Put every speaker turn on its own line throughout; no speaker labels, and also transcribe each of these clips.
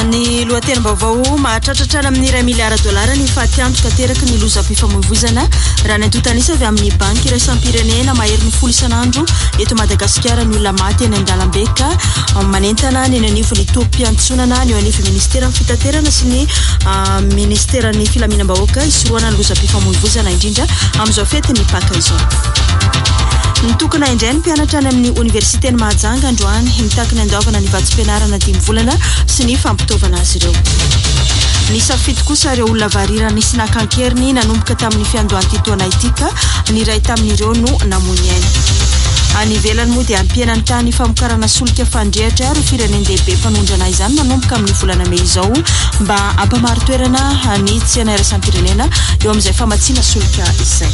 Ny lohateny vaovao mahatratratrana amin'ny $1 miliara ny fatiantoka teraka ny loza mpifamoivoizana raha nantotanisa avy amin'ny banky iraisam-pirenena mahery ny 10 isanandro eto Madagasikara ny olona maty eny Andalambeka manentana ny anivon'ny tompim-piantsonana ny anivon'ny ministera fitaterana sy ny ministeran'ny filaminam-bahoaka isoroana ny loza mpifamoivoizana indrindra amin'izao fety ny paka izao. Nitokana indray ny mpianatra any amin'ny universitény Mahajanga androany mitakiny andaovana ny vatsim-pianarana 10 volana sy ny fampitaovana azy ireo. Ny safidy kosa ireo olona varirany sy nakankeriny nanomboka tamin'ny fiandohan'ity taona itika ny iray tamin'ireo no namoy ainy. Any ivelany moa dia ampienany tany famokarana solika fandrehatra ireo firenendehibe mpanondrana izany manomboka amin'ny volana Mey izao mba hampamaro toerana ny tsena iraisam-pirenena eo amin'izay famatsiana solika izay.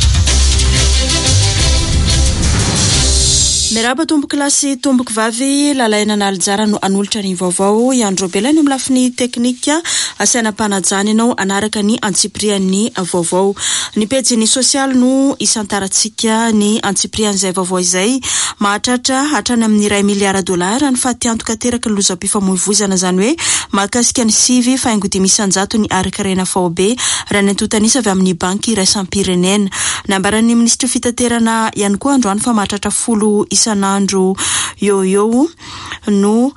Meraba tomboky lasy tomboky vavy lalaina nalijara no anolotra ny vaovao Iandro Belany amin'ny lafiny teknika asaina panajany ianao anaraka ny antsiprian'ny vaovao. Ny pejiny sosialy no isantaratsika ny antsiprian'izay vaovao izay mahatratra hatrany amin'ny $1 miliara ny fatiantoka teraka ny loza mpifamoivoizana zany hoe mahakasika ny sivy faingo 500 ny arikarena faobe raha nantotanisa avy amin'ny banky iraisam-pirenena. Nambaran'ny ministra fitaterana ihany koa androany fa mahatratra 10 isanandro eo no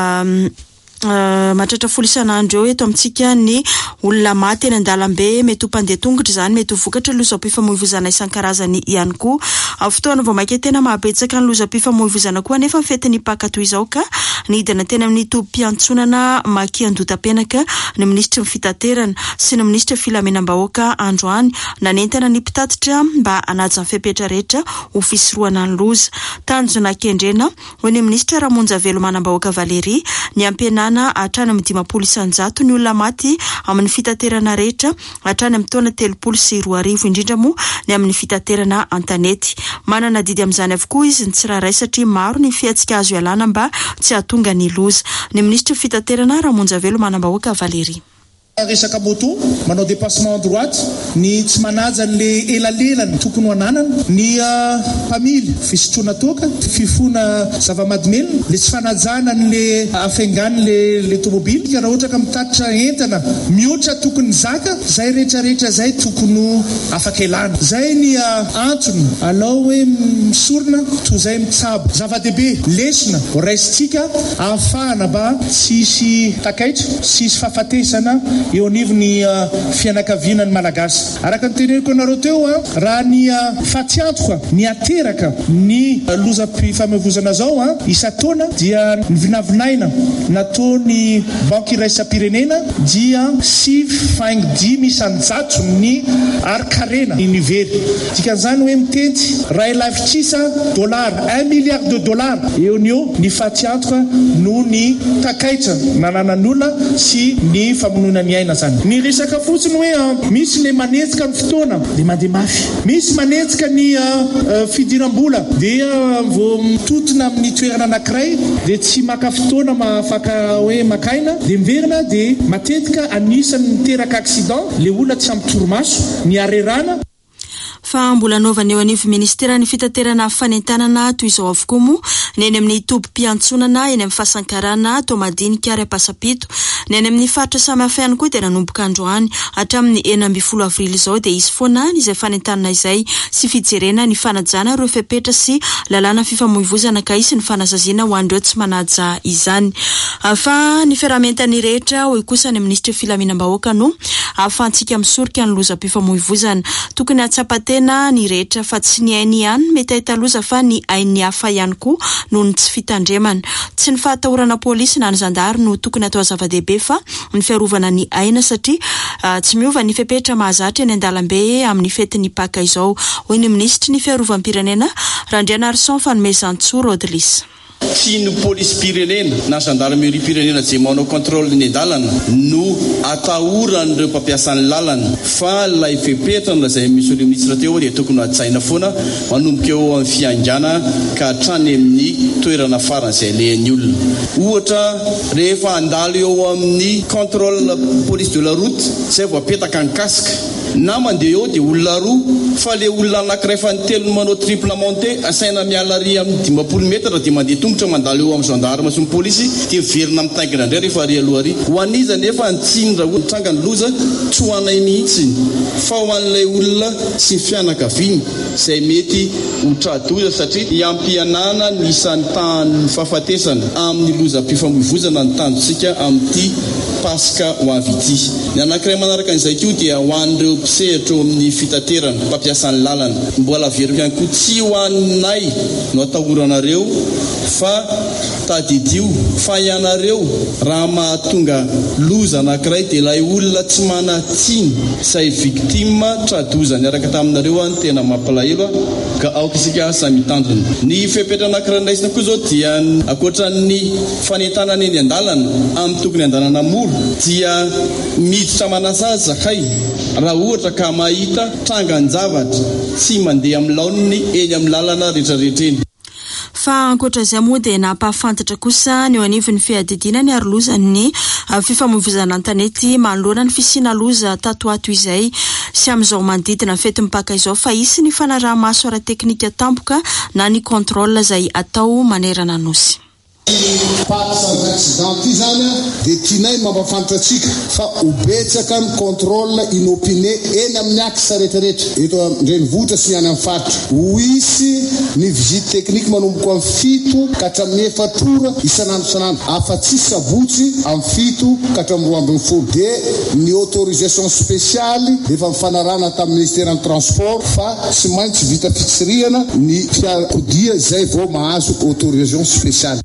mahatratra 10 isanandro eto amintsika ny olona maty eny Andalambe mety ho mpandeha tongotra zany mety ho vokatra loza mpifamoivoizana isan-karazany ihany koa. Fotoana vao maika tena mahabetsaka ny loza mpifamoivoizana koa nefa fety ny paka toy izao ka nidina tena amin'ny tompim-piantsonana Makiandotapenaka ny ministra fitaterana sy ny ministra filaminam-bahoaka androany nanentana ny mpitatitra mba hanaja ny fepetra rehetra ho fisoroana ny loza. Tanjona Kendrena ho ny ministra Ramonja Velomanam-bahoaka Valery ny ampianana hatrany amin'ny 10 isanjato ny olona maty amin'ny fitaterana rehetra hatrany amin'ny taona 32 indrindra moa ny amin'ny fitaterana antanety. Manana didy amin'izany avokoa izy ny tsirairay satria maro ny fiatsika azo ialana mba tsy hahatonga ny loza. Ny ministra fitaterana Ramonja Velomanam-bahoaka Valery.
Resaka moto manao dépassement en droite ny tsy manaja le elalelany tokony ho ananana ny pamily fisotroana toka fifona zava-mahadomelina le tsy fanajana le afengany le tomobily raha ohatra ka mitatitra entana mihoatra tokony zaka zay rehetrarehetra zay tokony afaka elana zay ny antony alao hoe misorona toy zay mitsabo zava-dehibe lesona raisitsika ahafahana mba tsisy takaitra tsisy fahafatesana eo anivony fianakaviana ny malagasy. Araka ny teneniko anareo teo raha ny fatiantoka ny ateraka ny loza mpifamoivoizana zao isataona dia ny vinavinaina nataony banky iraisam-pirenena dia 5.10 isanjato ny arikarena nivery. Dikan'izany hoe miteny ray lavitrisa $1 milliard eo ny eo ny fatiantoka no ny takaitra nananan'olona sy ny famonoana ny aina zany. Ny resaka fotsiny hoe misy le manetsika ny fotoana de mandeha mafy, misy manetsika ny fidiram-bola dia vao mitotona amin'ny toerana anankiray de tsy maka fotoana mahafaka hoe makaina de miverina de matetika anisany miteraka accident le olona tsy ampy torimaso ny arerana.
Fa mbola naovana eo anivy ministera ny fitaterana fanentanana toy izao avokoa moa ny eny amin'ny tompim-piantsonana eny amin'ny fahasankarana Tomadinika ary Pasapito ny eny amin'ny faritra samihafa ihany koa dia nanomboka androany hatramin'ny 9 avrily izao dia izy foana izay fanentanana izay sy fijerena ny fanajana ireo fepetra sy lalàna fifamoivoizana ka isy ny fanazaziana ho an'ireo tsy manaja izany. Fa ny fiarahamentany rehetra hoy kosa ny ministra filaminam-bahoaka no ahafahantsika misorika ny loza mpifamoivoizana tokony hatsapatena ny rehetra fa tsy ny ainy ihany mety ahita loza fa ny ainy hafa ihany koa noho ny tsy fitandremana. Tsy ny fahatahorana polisy na ny zandary no tokony atao zava-dehibe fa ny fiarovana ny aina satria tsy miova ny fepetra mahazatra eny Andalambe amin'ny fetin'ny paka izao hoy ny ministra ny fiarovam-pirenena Randriana Arson fanomezantsoa Rodlis.
Tiany polisy pirenena na gendarmerie pirenena zay manao contrôle ny dalana no atahoran'ireo mpampiasany lalana fa lay fepetrana zay misy olo ministra teo dia tokony hajaina foana manomboka eo amin'ny fiangana ka hatrany amin'ny toerana farany zay lehan'ny olona. Ohatra rehefa andalo eo amin'ny contrôle police de la route zay vao apetaka ny casque na mandeha eo dia olona roa fa le olona anankiray fa ny telo manao triple monté asaina miala ary amin'ny 20 metatra dia mandeha tongotra mandalo eo amin'ny gendarme sy ny polisy dia verina amin'ny taingina indray rehefa ary aloha ary ho an'iza nefa antsinra tranga ny loza tsy ho anay mihitsy fa ho an'ilay olona sy ny fianakaviany izay mety ho tradoza satria iampianana ny isan'ny tany fahafatesana amin'ny lozam-pifamoivoizana ny tanjontsika amin'ity paska ho avy ity. Ny anankiray manaraka an'izay koa dia ho an'ireo mpisehatra eo amin'ny fitaterana mpampiasan'ny lalana mbola veriko ihany koa tsy ho anay no atahoranareo fa tadidio fa ianareo raha mahatonga loza anankiray dia ilay olona tsy manatsiny izay victime tradoza niaraka taminareo any tena mampalahelo ka aoka isika samy mitandrina. Ny fepetra anankiray raisina koa zao dia akoatran'ny fanentanana eny an-dalana amin'ny tokony an-dalana moro dia miditra manasazy zakay raha ohatra ka mahita trangan-javatra tsy mandeha amin'ny laoniny eny amin'ny lalana rehetrarehetra eny.
Fa ankoatra izay moa dia nampahafantatra kosa ny eo anivon'ny fiadidinany ary lozan'ny fifamoivoizana an-tanety manoloana ny fisiana loza tatoato izay sy amin'izao manodidina fety mipaka izao fa isy ny fanaraha-maso ara-teknika tampoka na ny contrôle izay atao manerana nosy.
Paksan accident ity zany dia tianay mampafantatra atsika fa obetsaka ny contrôle inopiné eny amin'ny aksa rehetrarehetra eto an-drenivohitra sy ny any amin'ny faritra. Ho isy ny visite teknika manomboka amin'ny 7 ka hatramin'ny 4 ora isanandro afa-tsy sabotsy amin'ny 7 ka hatramin'ny 12 dia ny autorisation spéciale efa mifanarana tamin'ny ministère ny transport fa tsy maintsy vita fitsirihana ny fiarakodia izay vao mahazo autorisation spéciale.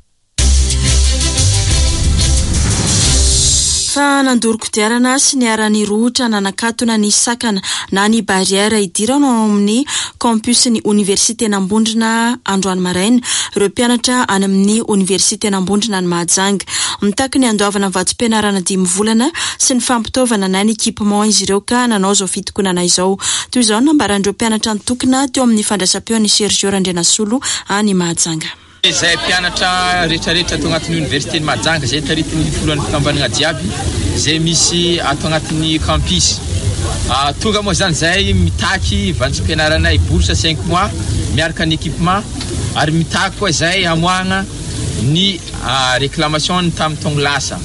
Fa nandoro kodiarana sy ny arany rotra nanakatona ny sakana na ny barrière idirana amin'ny campus ny université Nambondrina androany maraina ireo mpianatra any amin'ny université Nambondrina ny Mahajanga mitaky ny andoavana vatom-pianarana 10 volana sy ny fampitaovana na ny équipement izy ireo ka nanao zao fitokonana izao toy izao nambaran'ireo mpianatra nitokona teo amin'ny fandraisam-peo ny Sergio Randrenasolo any Mahajanga.
Zay mpianatra rehetrarehetra ato agnatin'ny université ny Mahajanga zay taritiny foloan'ny fikambanana jiaby zay misy ato agnatin'ny campus. Tonga moa zany zay mitaky vandrom-pianaranay bourse 5 mois miaraka ny équipement ary mitaky koa zay amoahana ny réclamation tamin'ny tongo lasa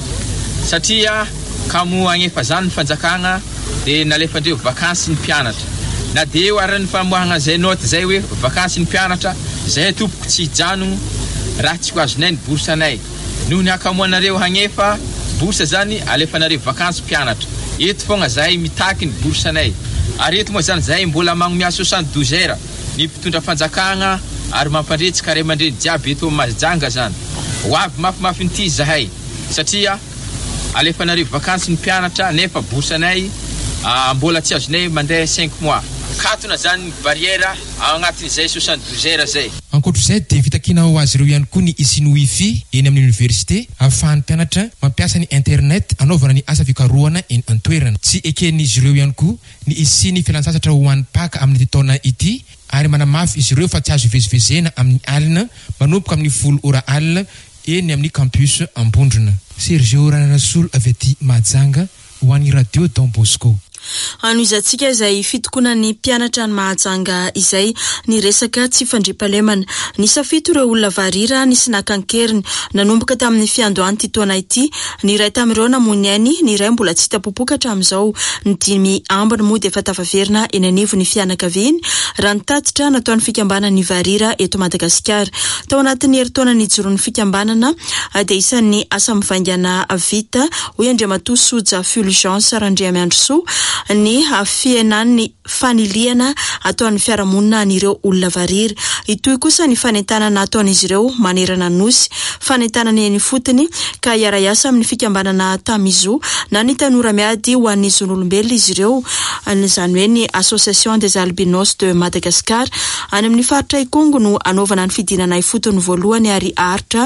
satria kamo agnefa zany ny fanjakana dia nalefandreo vakansy ny mpianatra na dia eo aran'ny famoahana zay note zay hoe vakansy ny mpianatra zay tompoko tsy hijanogno raha tsy ho azonay ny bourse anay noho ny akamoanareo hagnefa bourse zany alefanareo vakansy mpianatra eto fogna zay mitaky ny bourse anay ary eto moa zany zay mbola magnomia 72 heures ny mpitondra fanjakana ary mampandretsika ray aman-dreny jiaby eto Mahajanga zany ho avy mafimafy nity zahay satria alefanareo vakansy ny mpianatra nefa bourse anay mbola tsy azonay mandeha 5 mois katona zany barrière agnatin'izay 72 heures zay.
Ankoatr'izay dia vitakina ho azy ireo ihany koa ny isiny wifi eny amin'ny université ahafahan'ny mpianatra mampiasa ny internet anaovana ny asa fikarohana eny an-toerana. Tsy eken'izy ireo ihany koa ny isiny fialan-tsasatra ho an'ny paka amin'ny taona ity ary manamafy izy ireo fa tsy azo ivezivezena amin'ny alina manomboka amin'ny 10 ora alina eny amin'ny campus Ambondrona. Sergio Randrenasolo avy aty Mahajanga ho an'ny radio Don Bosco.
Anoizatsika izay fitokonan'ny mpianatra ny Mahajanga izay ny resaka tsy fandriampahalemana ny safito ireo olona varira nisy nakankeriny nanomboka tamin'ny fiandohany ty taona ity ny iray tamin'ireo namony ainy ny iray mbola tsy tapopoka hatramin'izao ny 5 ambiny moa dia efa tafaverina eny anivon'ny fianakaviany raha ny tatitra nataon'ny fikambanany varira eto Madagasikara tao anatin'ny herintaona nijoroan'ny fikambanana dia isan'ny asa mivaingana vita hoy Andriamatoa Soja Fulgence Randriamiandrosoa ny fiainan'ny faniliana ataon'ny fiarahamonina n'ireo olona variry itoy kosa ny fanentanana ataon'izy ireo manerana nosy fanentanana eny fotony ka iara-iasa amin'ny fikambanana Tamizo na ny tanora miady ho an'ny zon'olombelona izy ireo izany hoe ny Association des Albinos de Madagascar any amin'ny faritra Ikongo no anaovana ny fidinana ifotony voalohany ary aritra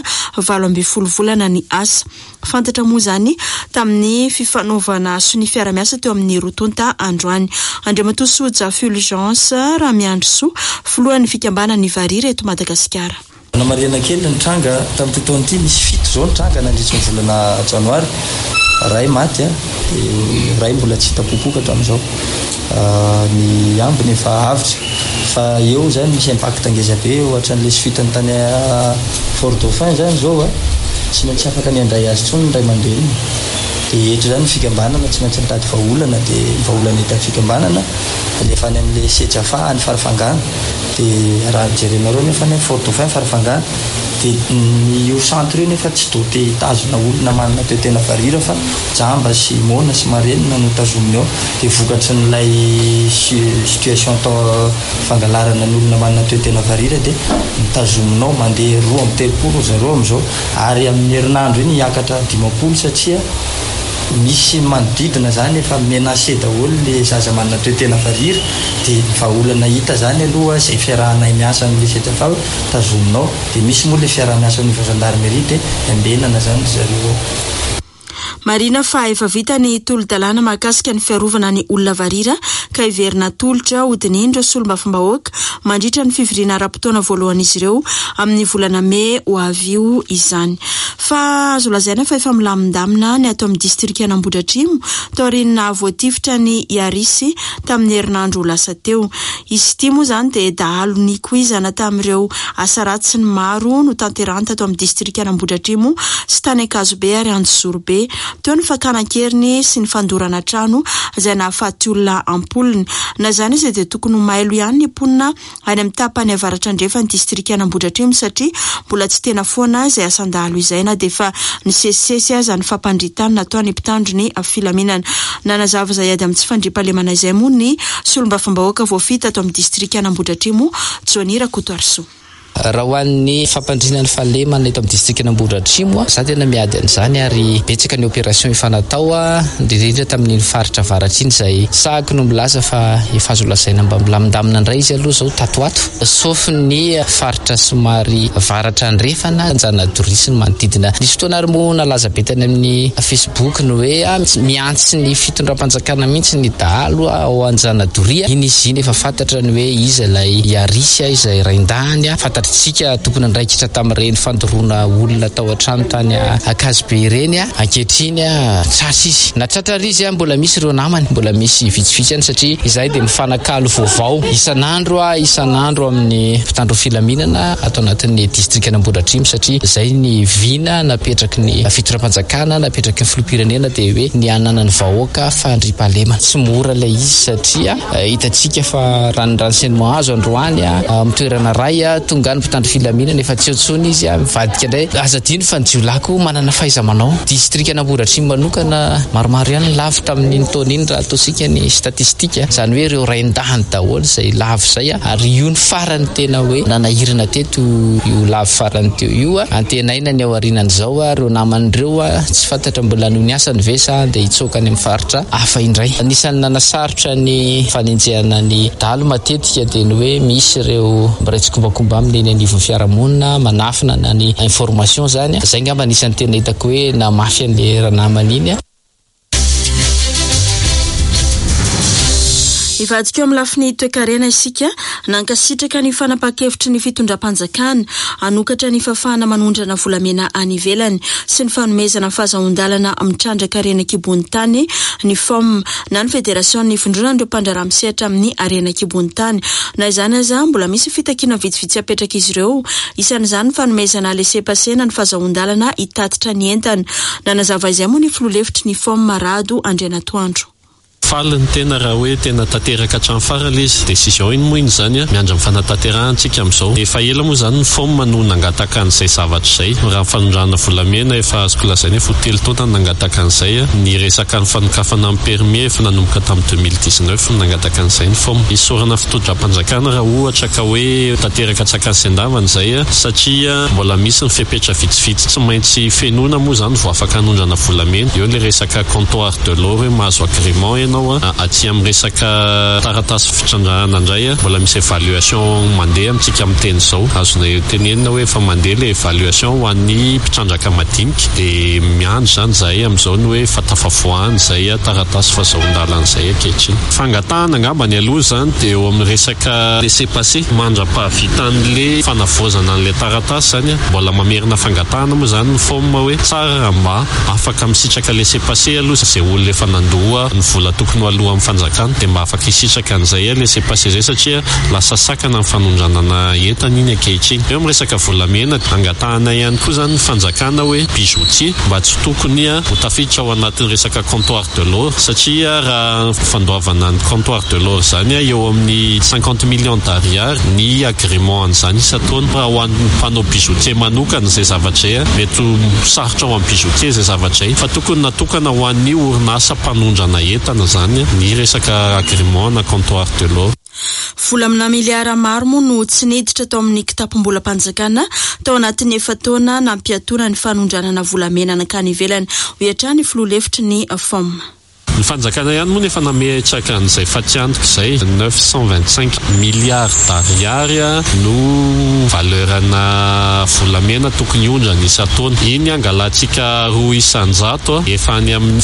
12 volana ny asa fantatra moa zany tamin'ny fifanaovana sy ny fiara-miasa teo amin'ny rotonta androany. Andriamatoa Soja Fulgence Ramiandrosoa filohan'ny fikambanany variry eto Madagasikara.
Namariana kely ny tranga tamin'ny taona ity misy 7 zao ny tranga nandritra ny volana janoary ray maty a dia ray mbola tsy hitapopoka hatramin'izao ny ambiny efa avitra fa eo zany misy impact ngeza be ohatran'le sy fitany tany Fort Dauphin zany zao a tsy maintsy afaka miandray azy tsony ray mandeha iny dia eto zany fikambanana tsy maintsy mitady vahaolana dia vahaolana hita fikambanana alefa any amin'le setrafa ny farafangana dia raha jerenareo nefa ny Fort Dauphin farafangana dia io centre io nefa tsy dote hitazona olona manana toetena varira fa jamba sy mona sy marenina no tazominy ao dia vokatry n'ilay situation fangalarana ny olona manana toetena varira dia mitazominao mandeha 2-3 zareo amin'izao ary amin'ny herinandro iny hiakatra 50 satria misy manodidina zany efa menacé daholo le zaza manana toetena varira dia vahaolana hita zany aloha izay fiarahanay miasa amin'le setrafa tazominao dia misy moa le fiaraha-miasa amin'ny gendarmerie dia ambenana zany zareo
marina fa efa vita ny tolo-dalàna mahakasika ny fiarovana ny olona varira ka hiverina tolotra hodinindro solombavam-bahoaka mandritra ny fivoriana ara-potoana voalohan'izy ireo amin'ny volana May ho avy io izany. Fa azo lazaina fa efa milamindamina ny ato amin'ny distrika Ambohidratrimo taoriana voatifitra ny Iarisy tamin'ny herinandro lasa teo. Izy ity moa zany dia dahalo ny kuizana tamin'ireo asaraty sy ny maro no tanterahany tato amin'ny distrika Ambohidratrimo sy tany Akazobe ary Anjozorobe teo ny fakana-keriny sy ny fandorana trano izay nahafaty olona ampoliny na zany izy dia tokony mailo ihany ny mponina any amin'ny tapany avaratra andrefa ny distrika Ambohidratrimo satria mbola tsy tena foana izay asandalo izay na dia fa ny sesisesy aza ny fampandritana natao ny mpitandro ny filaminana nanazava izay ady amin'ny tsy fandriam-pahalemana izay moa ny solombavam-bahoaka voafita ato amin'ny distrika Ambohidratrimo Jonira Kotoarso.
Raha hoan'ny fampandrinan'ny fahalemana eto amin'ny distrikana Ambohidratrimo za tena miady an'izany ary betsaka ny opération efa natao indrindra tamin'ny faritra avaratra iny izay sahako no milaza fa efa azo lazaina mba milamindamina indray izy aloha zao tatoato sauf ny faritra somary avaratra andrefana Anjanadoria sy ny manodidina nisy fotoana ary moa nalaza be tany amin'ny Facebook ny hoe miantsy ny fitondram-panjakana mihitsy ny dahalo ao Anjanadoria iny izy iny efa fantatra ny hoe izy ilay Iarisy izay raindany tsika tokony ndraikitra tamin'ireny fandoroana olona tao an-trano tany Akazobe ireny ankehitriny tratra izy natratra izy mbola misy ireo namany mbola misy vitsivitsy any satria izahay dia mifanakalo vaovao isan'andro amin'ny mpitandro filaminana atao anatin'ny distrikana Ambohidratrimo satria izay ny vina napetraky ny fitondram-panjakana napetraky ny filoham-pirenena dia hoe ny anana ny vahoaka fandriam-pahalemana tsy mora ilay izy satria hitantsika fa ranondranoseniment azo androany amin'ny toerana ray tonga mpitandro filaminana efa tsy otsony izy mivadika indray azadiny fa ny jiolako manana fahaiza-manao distrikana Ambohidratrimo manokana maromaro ihany lavo tamin'iny taona iny raha ataosika ny statistika izany hoe ireo raindahany daholo izay lavo izay ary io ny farany tena hoe nanahirana teto io lavo farany teo io antenaina ny ao arinan'izao ireo naman'ireo tsy fantatra mbola noho ny asany ve sa dia hitsoaka any amin'ny faritra hafa indray anisan'ny nanasarotra ny fanenjehana ny dalo matetika dia ny hoe misy ireo miraitsykombakomba amin'ny anivon'ny fiarahamonina manafina na ny information zany zay ngamba anisan'ny tena hitako hoe namafy an'le ranamany iny
ivadika eo amin'ny lafiny toe-karena isika nankasitraka ny fanapa-kevitry ny fitondram-panjakana anokatra ny fafana manondrana volamena any ivelany sy ny fanomezana fahazahon-dalana mitrandraka arena kibony tany ny FOM na ny federasion ny findronan'ireo mpandrarah misehatra amin'ny arena kibony tany na izany aza mbola misy fitakiana vitsivitsy apetraka izy ireo isan'izany ny fanomezana laissez-passer na ny fahazahon-dalana hitatitra ny entana nanazava izay moa ny filoha-hevitry ny FOM Marado Andrianatoandro.
Faliny tena raha hoe tena tanteraka hatramin'ny farany izy décision iny moa iny zany miandra amin'ny fanatanterahana-tsika amin'izao efa ela moa zany ny FOM no nangataka an'izay zavatra izay raha ny fanondrana volamena efa azoko lazaina efa telo taona nangataka an'izay ny resaka ny fanokafana amin'ny permis efa nanomboka tamin'ny 2019 nangataka an'izay ny FOM isorana fitondram-panjakana raha ohatra ka hoe tanteraka tsakany sy andavana izay satria mbola misy ny fepetra vitsivitsy tsy maintsy fenona moa zany vao afaka hanondrana volamena eo le resaka comptoir de l'eau hoe mahazo agrément ianao aty amin'ny resaka taratasy fitrandrahana indray mbola misy évaluation mandeha amintsika amin'ny teny izao azona tenenina hoe efa mandeha le évaluation ho an'ny mpitrandraka madinika dia miandry zany zahay amin'izao ny hoe fatafafoahany zay taratasy fahazoandalana zay ankehitriny. Fangatahana angamba ny aloha zany dia eo amin'ny resaka laissez-passer mandra-pahavitan'le fanavozana an'le taratasy zany mbola mamerina fangatahana moa zany ny forme hoe tsara mba afaka misitraka laissez-passer aloha zay olona efa nandoha ny vola tokony ho aloha amin'ny fanjakana dia mba afaka isitraka an'izay laissez-passer zay satria lasa sakana amin'ny fanondranana entana iny ankehitriny. Eo amin'ny resaka volamena angatahana ihany koa zany ny fanjakana hoe bijoutier mba tsy tokony ho tafiditra ao anatin'ny resaka comptoir de l'or satria raha fandoavana ny comptoir de l'or zany eo amin'ny 50 millions d'ariary ny agrément an'izany isataona raha ho an'ny mpanao bijoutier manokana zay zavatra mety sarotra ao amin'ny bijoutier zay zavatra fa tokony natokana ho an'ny orinasa mpanondrana entana zany ny resaka agrément na comptoir de l'or.
Vola amina miliara maro moa no tsy neditra tao amin'ny kitapom-bolam-panjakana tao anatin'ny efataona nampiatona ny fanondranana volamena nakany ivelany hoatrany filoha-lefitry ny FOM.
Ny fanjakana ihany moa nefa nametraka an'izay fatiantoka izay 925 milliards d'ariary no valeurana volamena tokony ondrana isataona. Iny angalatsika 200 efa any amin'ny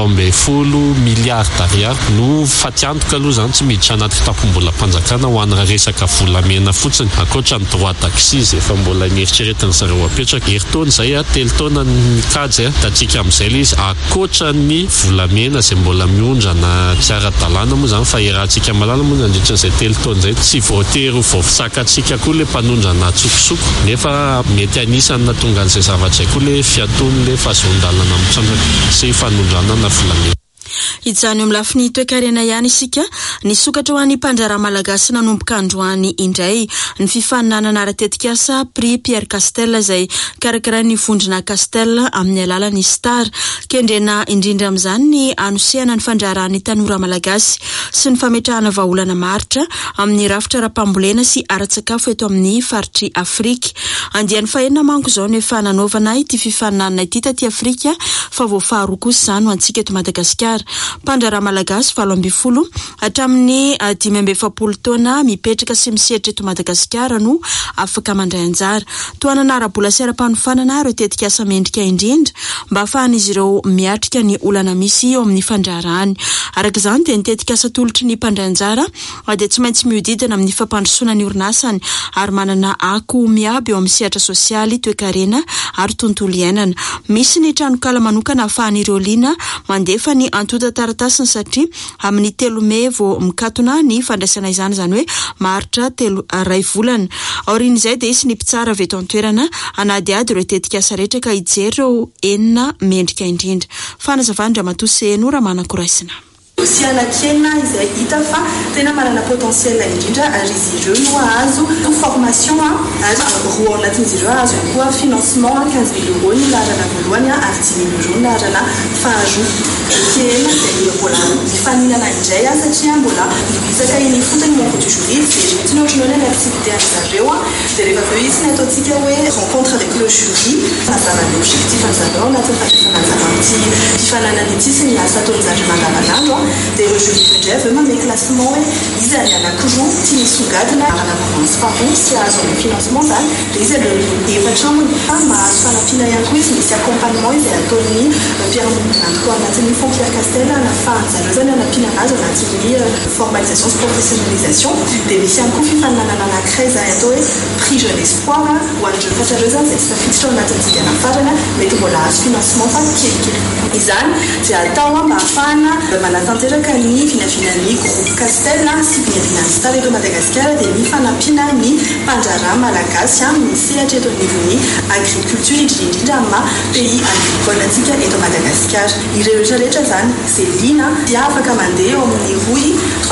7 milliards d'ariary no fatiantoka aloha zany tsy miditra anaty kitapom-bolam-panjakana ho an'ny resaka volamena fotsiny akoatra ny droit d'accise efa mbola nieritreretiny zareo apetraka heritaona izay 3 taona ny kajy datsika amin'izay le izy akoatra ny volamena zay mbola miondrana tsy ara-dalàna moa zany fa iarahantsika malala moa nandritra izay 3 taona izay tsy voatery ho voavitsakatsika koa le mpanondrana tsokosoko nefa mety anisany natonga an'izay zavatra koa le fiaton'le fahazondalana mitrandraka sy fanondrana na volamena.
Ijany amin'ny lafiny toe-karena ihany isika ny sokatra ho an'ny mpandrara malagasy nanomboka androany indray ny fifaninanana ara-tetikasa prix Pierre Castel izay karakarain'ny vondrona Castel amin'ny alalan'ny Star kendrena indrindra amin'izany ny anosiana ny fandrarahan'ny tanora malagasy sy ny fametrahana vahaolana maritra amin'ny rafitra ara-pambolena sy ara-tsakafo eto amin'ny faritry Afrika. Andiany fahenina manko izao no efa nanaovana ity fifaninanana ity taty Afrika fa voafaharoa kosa izany ho antsika eto Madagasikara. Mpandrara malagasy 70 hatramin'ny 570 taona mipetraka sy misehatra eto Madagasikara no afaka mandray anjara. Toanana ara-bola sy ara-panofanana ireo tetikasa mendrika indrindra mba ahafahan'izy ireo miatrika ny olana misy eo amin'ny fandrarahany. Araka izany dia ny tetikasa tolotry ny mpandray anjara dia tsy maintsy miodidina amin'ny fampandrosoana ny orinasany ary manana ako miaby eo amin'ny sehatra sosialy toe-karena ary tontolo iainana. Misy ny tranokala manokana ahafahan'ireo liana mandefa ny antota taratasiny satria amin'ny 3 Mei vao mikatona ny fandraisana izany zany hoe maritra 2 volana. Aorian'izay dia isy ny mpitsara avy eto an-toerana anadiady ireo tetikasa rehetra ka hijery ireo enina mendrika indrindra. Fanazavana Ramatose Nora Manakoraisina.
Aussi anakiana izay hita fa tena manana potentiel indrindra ary izy ireo no azo formation azo roa anatin'izy ireo azo koa financement 15 000 euros ny laharana voalohany ary 10 000 euros ny laharana faharoa. Kena dia mbola mifaninana indray satria mbola mivisaka iny fotony monco du jury dia mety notrinoana ny activité an'izareo dia rehefa aveo izy ny ataontsika hoe rencontre avec le jury mazava ny objectif an'izareo anatin'ny fandraisana an'ity fifananana ity sy ny asa ataon'izareo mandavanandro dia ireo jury indray aveo manome classement hoe izy any anankiroa tia misongadina anavavance paron sy azo amin'ny financement zany dia izy ireo efatra aminy fa mahazo fanampiana ihany koa izy misy accompagnement izay ataon'ny Pierre Moukandiko anatin'ny fond Pierre Castel nafahan'izareo zany anampiana azy anatin'ny formalisation sy professionnalisation dia misy ihany koa fifaninanana anankiray izay atao hoe prix jeune espoir ho an'ireo fatrareo zany izay tsy tafiditra ao anatin'ny tsikana farana mety mbola azo financement fa kelikely izany dia atao mba ahafahana manatanteraka ny vinavinan'ny groupe Castel sy vinavinan'ny Star eto Madagasikara dia mifanampiana ny mpandrara malagasy misehatra eto anivon'ny agriculture indrindra ma pays agricole antsika eto Madagasikara. Ireo rehetra zany izay liana dia afaka mandeha eo amin'ny roy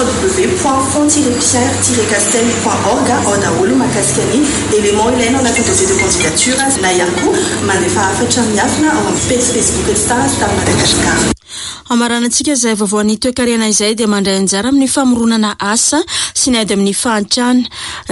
www.fond-pierre-castel.org ao daholo mahakasika ny élément ilaina ao anatin'ny dossier de candidature na ihany koa mandefa hafatra miafina ao amin'ny page Facebook Star Madagasikara.
Amaranantsika izay vavoan'ny toe-karena izay dia mandray anjara amin'ny famoronana asa sy ny ady amin'ny fahantrana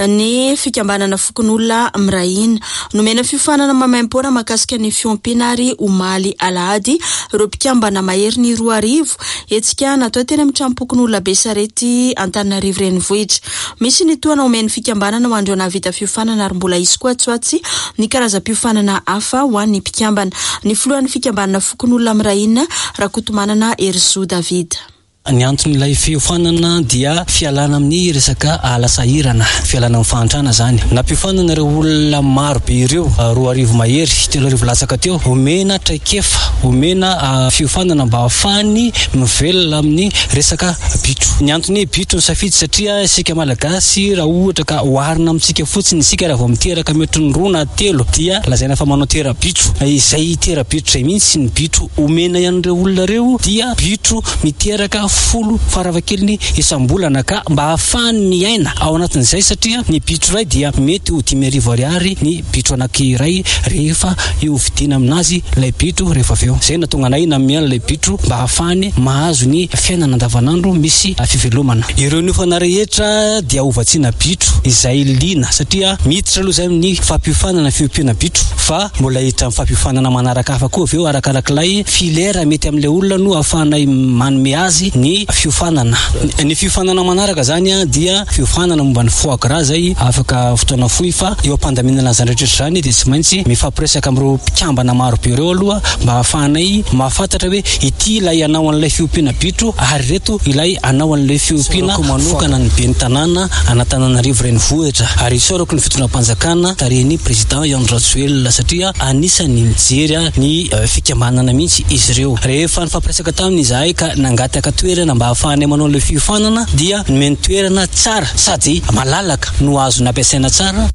ny fikambanana fokon'olona mirahina. Nomena fiofanana mamaim-poana mahakasika ny fiompiana ary omaly alahady ireo mpikambana mahery ny 2 arivo etsika natao teny amin'ny trano-pokon'olona Besarety Antananarivo renivohitra. Misy ny toana omeny fikambanana ho andreo navita fiofanana ary mbola isy koa tsoatsy ny karazam-piofanana hafa ho an'ny mpikambana. Ny filohan'ny fikambanana fokon'olona mirahina Rakotomanana Erzo David.
Ny anton'ilay fiofanana dia fialana amin'ny resaka alasahirana, fialana amin'ny fahantrana zany. Nampiofanana ireo olona maro be ireo 2 arivo mahery, 3 arivo latsaka teo, omena traikefa, omena fiofanana mba ahafahany mivelona amin'ny resaka bitro. Ny antony bitro ny safidy satria isika malagasy raha ohatra ka oharina amintsika fotsiny isika raha vao miteraka metry ny 2 na 3 dia lazaina fa manao tera bitro. Izay tera bitro izay mihitsy ny bitro omena ihany ireo olona ireo dia bitro miteraka 10 farafakeliny isam-bolana ka mba ahafahany aina ao anatin'izay satria ny bitro iray dia mety ho 5,000 ariary ny bitro anankiray rehefa io vidina aminazy ilay bitro rehefa avy eo. Zay natonga anay namiana ilay bitro mba ahafahany mahazo ny fiainana andavanandro misy fivelomana. Ireo niofana rehetra dia ovatsiana bitro izay lina satria miditra aloha zay ny fampiofanana fiompiana bitro fa mbola hita amin'ny fampiofanana manaraka hafa koa avy eo arakarak'ilay filera mety amin'ilay olona no ahafahanay manome azy ny fiofanana. Ny fiofanana manaraka zany dia fiofanana momba ny foie gras zay afaka fotoana fohy fa eo ampandaminana zany rehetra zany dia tsy maintsy mifampiresaka amin'ireo mpikambana maro be ireo aloha mba ahafahanay mahafantatra hoe ity ilay anao an'ilay fiompiana bitro ary reto ilay anao an'ilay fiompiana manokana ny ben'ny tanàna Antananarivo renivohitra. Ary isorako ny fitonam-panjakana tarehiny président Jean Ratsuel satria anisany mijery ny fikambanana mihitsy izy ireo. Rehefa nifampiresaka taminy izahay ka nangataka toerana mba ahafahanay manao ilay fiofanana dia nomeny toerana tsara sady malalaka no azo nampiasaina tsara.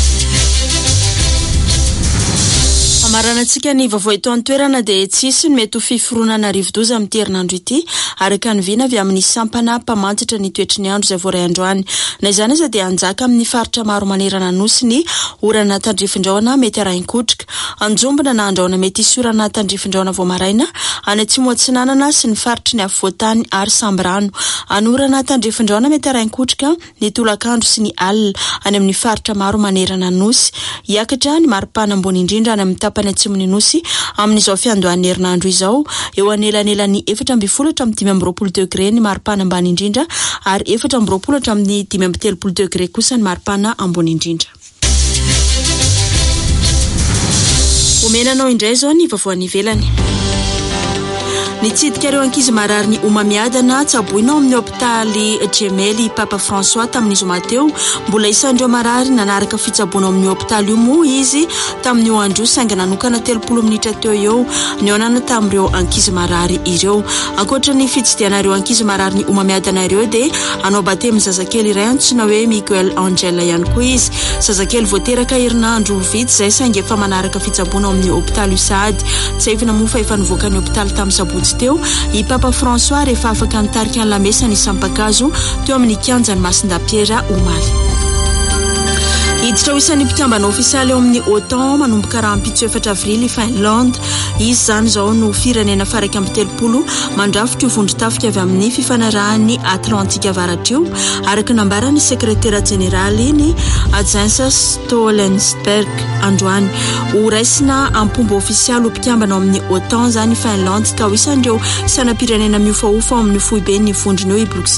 Amaranantsika ny vaovao eto an-toerana dia tsisy mety ho fiforonana rivo-doza amin'ny herinandro ity araka ny vina avy amin'ny sampana mpamantitra ny toetry ny andro izay voaray androany. Na izany aza dia anjaka amin'ny faritra maro manerana nosy ny orana tandrifindraona mety arahin-kotrika. Anjombona na andraona mety isy orana tandrifindraona vao maraina any atsimo atsinanana sy ny faritry ny afovoantany ary Sambrano. Anorana tandrifindraona mety arahin-kotrika ny tolakandro sy ny alina any amin'ny faritra maro manerana nosy. Iakatra ny maripana ambony indrindra any amin'ny tapany atsimony nosy amin'izao fiandohan'ny herinandro izao eo anelanelany 4 hatramin'ny 5 degré ny maripana ambany indrindra ary 4 hatramin'ny 5 degré kosa ny maripana ambony indrindra. Omenanao indray zao ny vaovao ivelany. Nitsidika ireo ankizy marary ny omamiadana tsaboinao amin'ny hôpitaly Gemelli Papa François tamin'ny zoma teo mbola isandreo marary nanaraka fitsaboana amin'ny hôpitaly io moa izy tamin'ny andro sainga nanokana 30 minitra teo eo ny onana tamin'ireo ankizy marary ireo. Ankoatra ny fitsidianareo ankizy marary ny omamiadana ireo dia anao batemy zazakely iray antsoina hoe Miguel Angela ihany koa izy. Zazakely voateraka herinandro vitsy izay sainga efa manaraka fitsaboana amin'ny hôpitaly io sahady tsy efa namofa efa nivoaka ny hôpitaly tamin'ny sabotsy teo i Papa François rehefa afaka nitarika ny lamesa ny sampakazo teo amin'ny kianjany Masindapiera Omaly. Hiditra ho isan'ny mpikambana ofisialy eo amin'ny OTAN manomboka rahampitso 4 avrily Finlande. Izy zany zao no firenena faraka amin'ny 30 mandrafitra io vondron-tafika avy amin'ny fifanarahan'ny Atlantika avaratra io araka nambaran'ny sekretera jeneraly ny Jens Stoltenberg androany. Ho raisina ampomba ofisialy ho mpikambana ao amin'ny OTAN zany Finlande ka ho isandreo sainam-pirenena miofaofa amin'ny foibe ny vondrona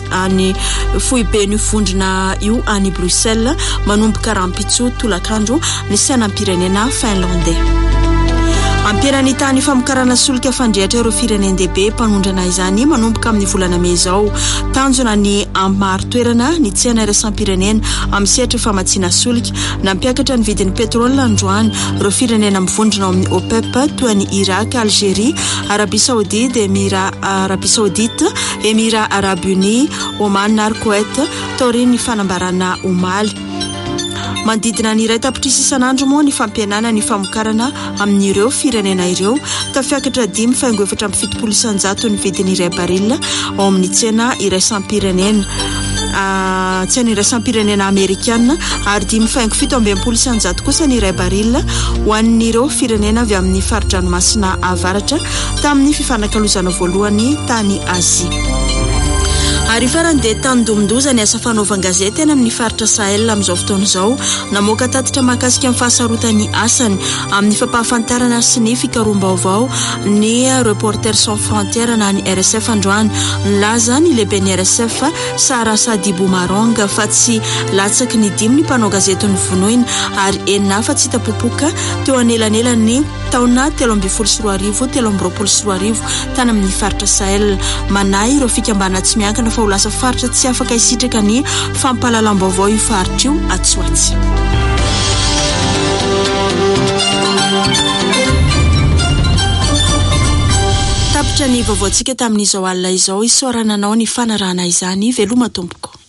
io any Bruxelles manomboka rahampitso tolakandro ny sainam-pirenena finlandais. Ampiran'ny tany famokarana solika fandrehatra ireo firenendehibe mpanondrana izany manomboka amin'ny volana May zao. Tanjona ny maro toerana ny tsena iraisam-pirenena amin'ny sehatra famatsiana solika nampiakatra ny vidin'ny petrolina androany ireo firenena mivondrona ao amin'ny OPEP toy ny Irak, Algérie, Arabie Saoudite, Émirats Arabes Unis, Oman ary Koweït taoriny ny fanambarana Omaly. Mandidina ny iray tapitrisy isanandro moa ny fampianana ny famokarana amin'ireo firenena ireo tafiakatra 5,770 ny vidiny iray baril ao amin'ny tsena iraisam-pirenena. tsy any raisam-pirenena amerikana ary 5.7 kosa ny iray baril ho an'ireo firenena avy amin'ny faridranomasina avaratra tamin'ny fifanakalozana voalohany tany Azia. Ary farany dia tandomdoza ny asa fanaovan-gazety eny amin'ny faritra Sahel amin'izao fotoana izao namoaka tatitra mahakasika amin'ny fahasarotany asany amin'ny fampahafantarana sy ny fikaroam-baovao ny Reporters sans frontières na ny RSF androany. Nilaza ny lehibe ny RSF Sara Sadibou Marong fa tsy latsaky ny 5 ny mpanao gazety ny vonoina ary enina fa tsy tapopoka teo anelanelany taona 2023 tany amin'ny faritra Sahel. Manay ireo fikambana tsy miankina fa ho lasa faritra tsy afaka isitraka ny fampahalalam-baovao io faritra io Atsoatsy. Tapitra ny vaovaontsika tamin'izao alina izao isorananao ny fanarahana izany veloma tompoko.